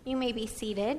You may be seated.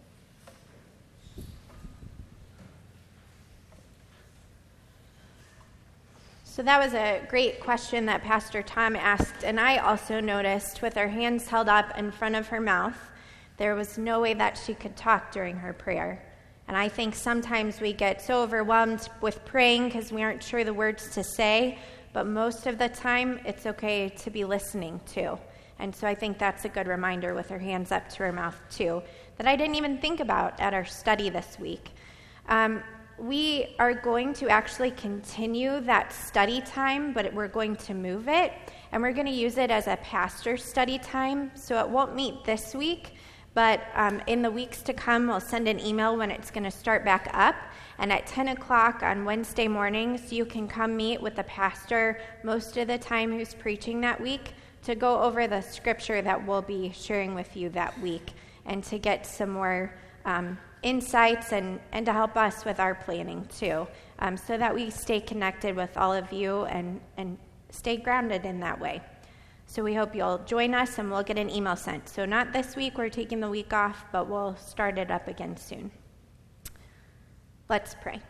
So that was a great question that Pastor Tom asked, and I also noticed with her hands held up in front of her mouth, there was no way that she could talk during her prayer. And I think sometimes we get so overwhelmed with praying because we aren't sure the words to say, but most of the time it's okay to be listening too. And so I think that's a good reminder with her hands up to her mouth too, that I didn't even think about at our study this week. We are going to actually continue that study time, but we're going to move it, and we're going to use it as a pastor study time, so it won't meet this week, but in the weeks to come, we'll send an email when it's going to start back up, and at 10 o'clock on Wednesday mornings, you can come meet with the pastor most of the time who's preaching that week to go over the scripture that we'll be sharing with you that week and to get some more insights and to help us with our planning too, so that we stay connected with all of you and stay grounded in that way. So we hope you'll join us and we'll get an email sent. So not this week, we're taking the week off, but we'll start it up again soon. Let's pray.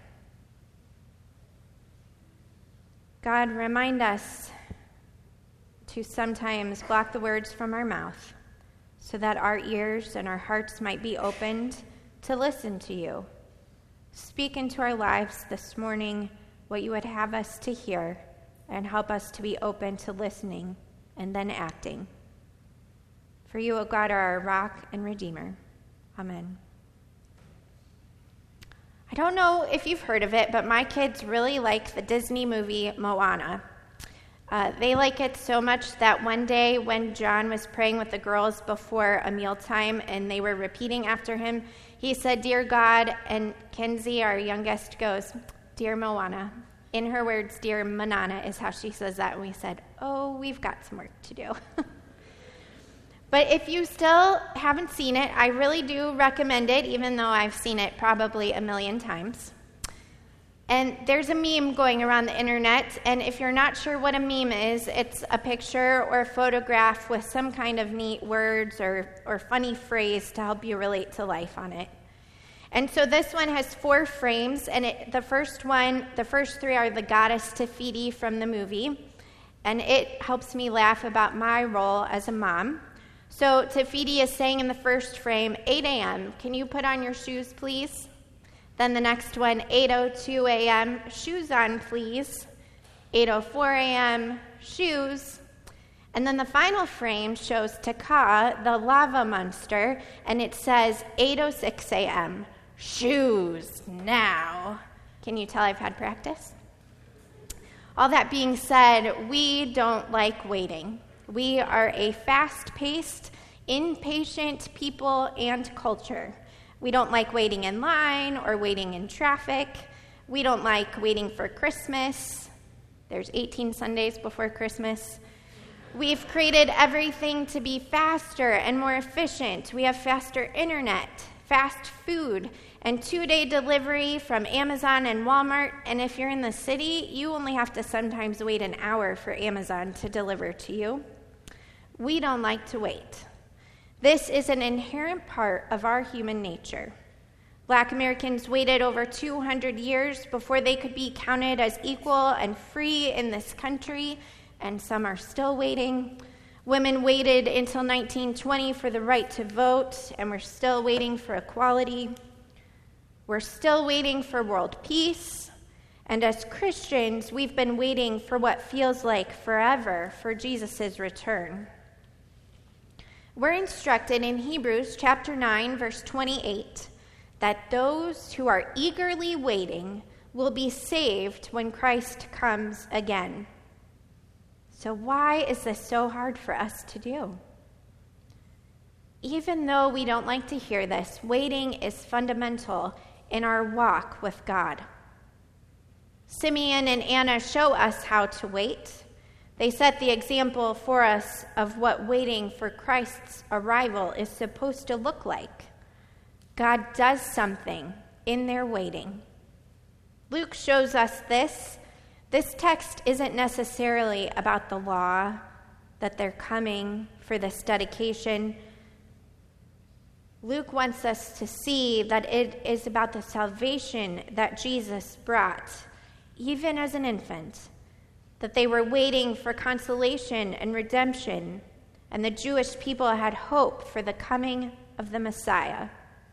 God, remind us to sometimes block the words from our mouth so that our ears and our hearts might be opened to listen to you. Speak into our lives this morning what you would have us to hear and help us to be open to listening and then acting. For you, O God, are our rock and redeemer. Amen. I don't know if you've heard of it, but my kids really like the Disney movie Moana. They like it so much that one day when John was praying with the girls before a mealtime and they were repeating after him, he said, "Dear God," and Kenzie, our youngest, goes, "Dear Moana." In her words, "Dear Manana" is how she says that. And we said, oh, we've got some work to do. But if you still haven't seen it, I really do recommend it, even though I've seen it probably a million times. And there's a meme going around the internet, and if you're not sure what a meme is, it's a picture or a photograph with some kind of neat words or funny phrase to help you relate to life on it. And so this one has 4 frames, and the first 3 are the goddess Te Fiti from the movie, and it helps me laugh about my role as a mom. So Te Fiti is saying in the first frame, 8 a.m., can you put on your shoes, please? Then the next one, 8:02 a.m., shoes on, please. 8:04 a.m., shoes. And then the final frame shows Te Ka, the lava monster, and it says 8:06 a.m., shoes now. Can you tell I've had practice? All that being said, we don't like waiting. We are a fast-paced, impatient people and culture. We don't like waiting in line or waiting in traffic. We don't like waiting for Christmas. There's 18 Sundays before Christmas. We've created everything to be faster and more efficient. We have faster internet, fast food, and 2-day delivery from Amazon and Walmart. And if you're in the city, you only have to sometimes wait an hour for Amazon to deliver to you. We don't like to wait. This is an inherent part of our human nature. Black Americans waited over 200 years before they could be counted as equal and free in this country, and some are still waiting. Women waited until 1920 for the right to vote, and we're still waiting for equality. We're still waiting for world peace, and as Christians, we've been waiting for what feels like forever for Jesus' return. We're instructed in Hebrews chapter 9, verse 28, that those who are eagerly waiting will be saved when Christ comes again. So why is this so hard for us to do? Even though we don't like to hear this, waiting is fundamental in our walk with God. Simeon and Anna show us how to wait. They set the example for us of what waiting for Christ's arrival is supposed to look like. God does something in their waiting. Luke shows us this. This text isn't necessarily about the law, that they're coming for this dedication. Luke wants us to see that it is about the salvation that Jesus brought, even as an infant, that they were waiting for consolation and redemption, and the Jewish people had hope for the coming of the Messiah.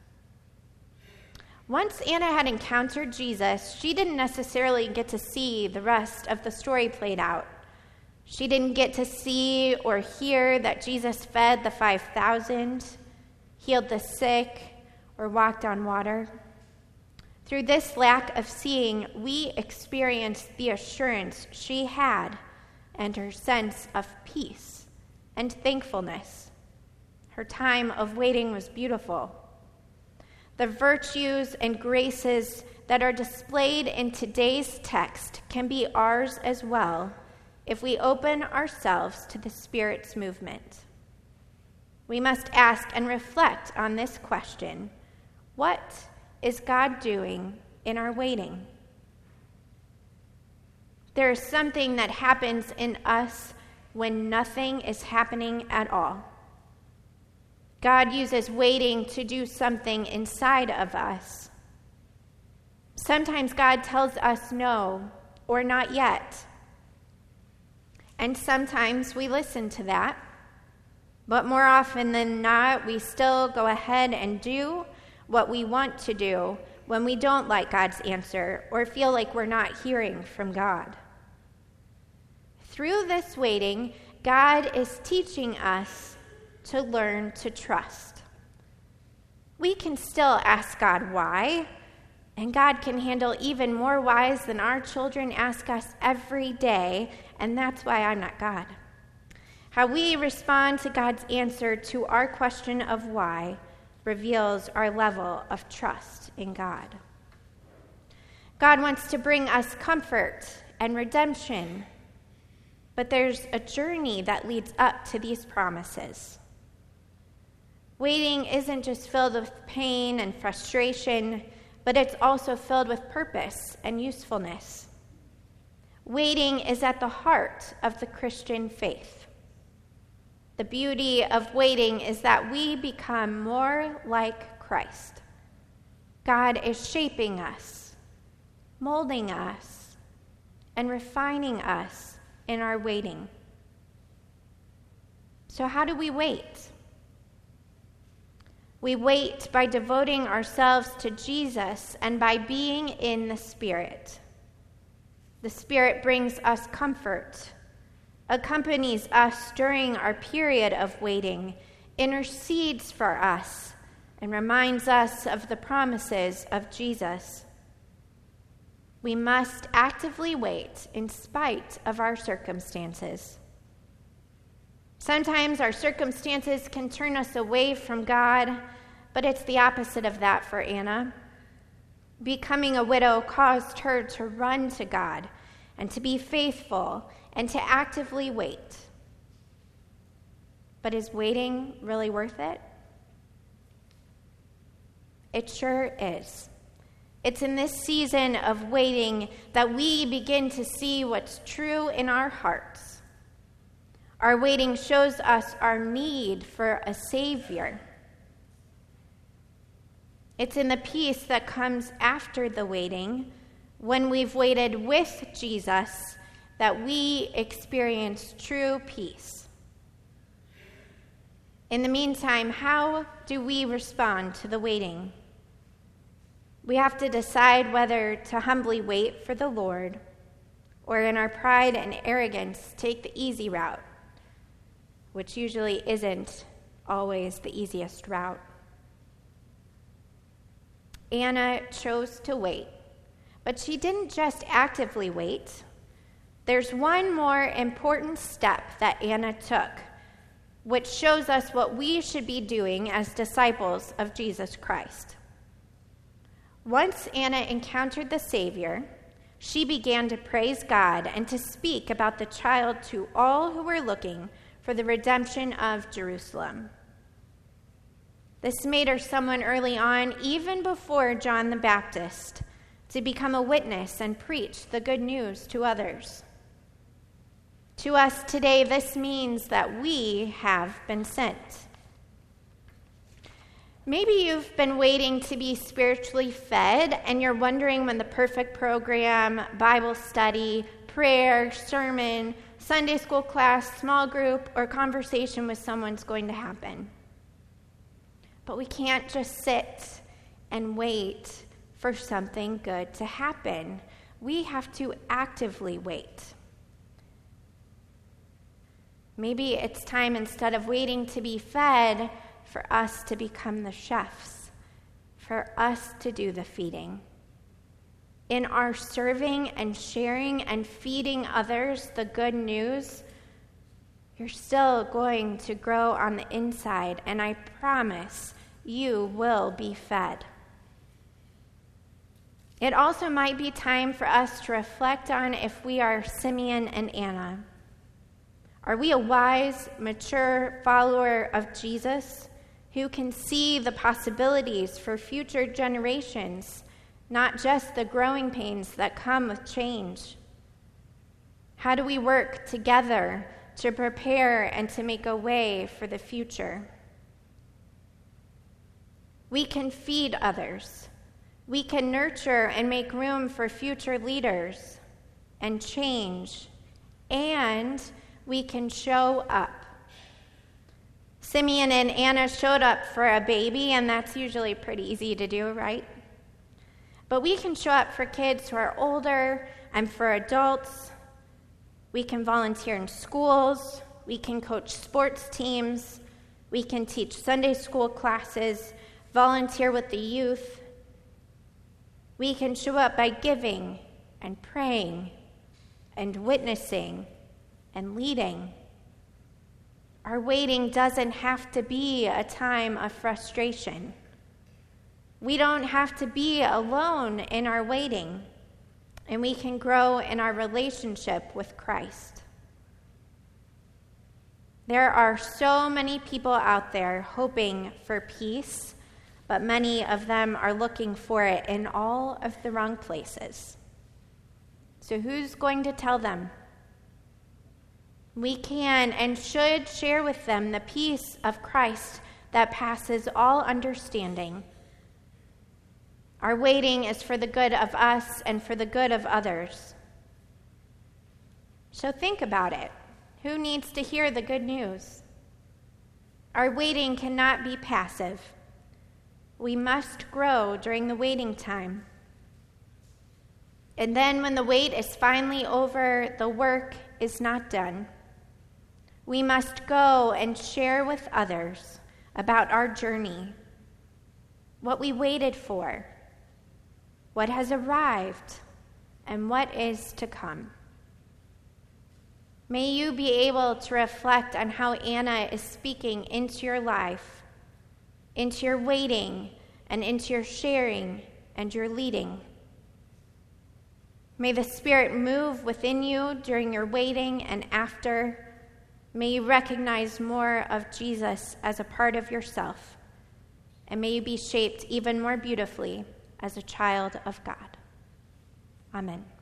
Once Anna had encountered Jesus, she didn't necessarily get to see the rest of the story played out. She didn't get to see or hear that Jesus fed the 5,000, healed the sick, or walked on water. Through this lack of seeing, we experienced the assurance she had and her sense of peace and thankfulness. Her time of waiting was beautiful. The virtues and graces that are displayed in today's text can be ours as well if we open ourselves to the Spirit's movement. We must ask and reflect on this question: what is God doing in our waiting? There is something that happens in us when nothing is happening at all. God uses waiting to do something inside of us. Sometimes God tells us no, or not yet. And sometimes we listen to that. But more often than not, we still go ahead and do what we want to do when we don't like God's answer or feel like we're not hearing from God. Through this waiting, God is teaching us to learn to trust. We can still ask God why, and God can handle even more whys than our children ask us every day, and that's why I'm not God. How we respond to God's answer to our question of why reveals our level of trust in God. God wants to bring us comfort and redemption, but there's a journey that leads up to these promises. Waiting isn't just filled with pain and frustration, but it's also filled with purpose and usefulness. Waiting is at the heart of the Christian faith. The beauty of waiting is that we become more like Christ. God is shaping us, molding us, and refining us in our waiting. So how do we wait? We wait by devoting ourselves to Jesus and by being in the Spirit. The Spirit brings us comfort, accompanies us during our period of waiting, intercedes for us, and reminds us of the promises of Jesus. We must actively wait in spite of our circumstances. Sometimes our circumstances can turn us away from God, but it's the opposite of that for Anna. Becoming a widow caused her to run to God and to be faithful and to actively wait. But is waiting really worth it? It sure is. It's in this season of waiting that we begin to see what's true in our hearts. Our waiting shows us our need for a Savior. It's in the peace that comes after the waiting, when we've waited with Jesus, that we experience true peace. In the meantime, how do we respond to the waiting? We have to decide whether to humbly wait for the Lord, or in our pride and arrogance take the easy route, which usually isn't always the easiest route. Anna chose to wait, but she didn't just actively wait. There's one more important step that Anna took, which shows us what we should be doing as disciples of Jesus Christ. Once Anna encountered the Savior, she began to praise God and to speak about the child to all who were looking for the redemption of Jerusalem. This made her someone early on, even before John the Baptist, to become a witness and preach the good news to others. To us today, this means that we have been sent. Maybe you've been waiting to be spiritually fed, and you're wondering when the perfect program, Bible study, prayer, sermon, Sunday school class, small group, or conversation with someone's going to happen. But we can't just sit and wait for something good to happen. We have to actively wait. Maybe it's time, instead of waiting to be fed, for us to become the chefs, for us to do the feeding. In our serving and sharing and feeding others the good news, you're still going to grow on the inside, and I promise you will be fed. It also might be time for us to reflect on if we are Simeon and Anna. Are we a wise, mature follower of Jesus who can see the possibilities for future generations, not just the growing pains that come with change? How do we work together to prepare and to make a way for the future? We can feed others. We can nurture and make room for future leaders and change, and we can show up. Simeon and Anna showed up for a baby, and that's usually pretty easy to do, right? But we can show up for kids who are older and for adults. We can volunteer in schools. We can coach sports teams. We can teach Sunday school classes, volunteer with the youth. We can show up by giving and praying and witnessing and leading. Our waiting doesn't have to be a time of frustration. We don't have to be alone in our waiting, and we can grow in our relationship with Christ. There are so many people out there hoping for peace, but many of them are looking for it in all of the wrong places. So who's going to tell them? We can and should share with them the peace of Christ that passes all understanding. Our waiting is for the good of us and for the good of others. So think about it. Who needs to hear the good news? Our waiting cannot be passive. We must grow during the waiting time. And then when the wait is finally over, the work is not done. We must go and share with others about our journey, what we waited for, what has arrived, and what is to come. May you be able to reflect on how Anna is speaking into your life, into your waiting, and into your sharing and your leading. May the Spirit move within you during your waiting and after. May you recognize more of Jesus as a part of yourself, and may you be shaped even more beautifully as a child of God. Amen.